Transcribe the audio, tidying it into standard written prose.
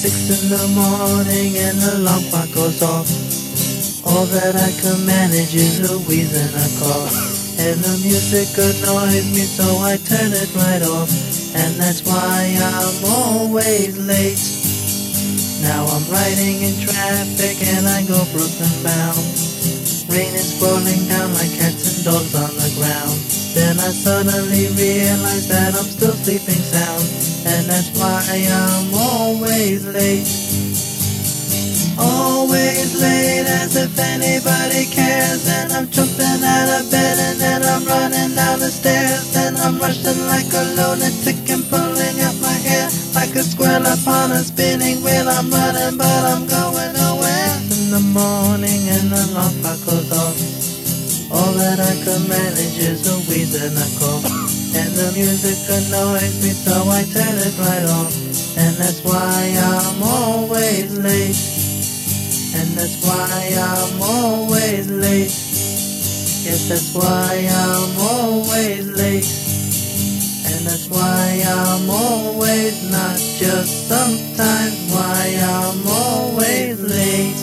6 in the morning and the alarm clock goes off. All that I can manage is a wheeze and a cough. And the music annoys me, so I turn it right off. And that's why I'm always late. Now I'm riding in traffic and I go Brooklyn bound. Rain is falling down like cats and dogs on the ground. Then I suddenly realize that I'm still sleeping sound. And that's why I'm always late. Always late, as if anybody cares. And I'm jumping out of bed and then I'm running down the stairs. Then I'm rushing like a lunatic and pulling out my hair like a squirrel upon a spinning wheel. I'm running but I'm going nowhere. In the morning and the alarm clock goes off. All that I can manage is a wheeze and a cough. And the music annoys me, so I turn it right off. And that's why I'm always late. And that's why I'm always late. Yes, that's why I'm always late. And that's why I'm always, not just sometimes, why I'm always late.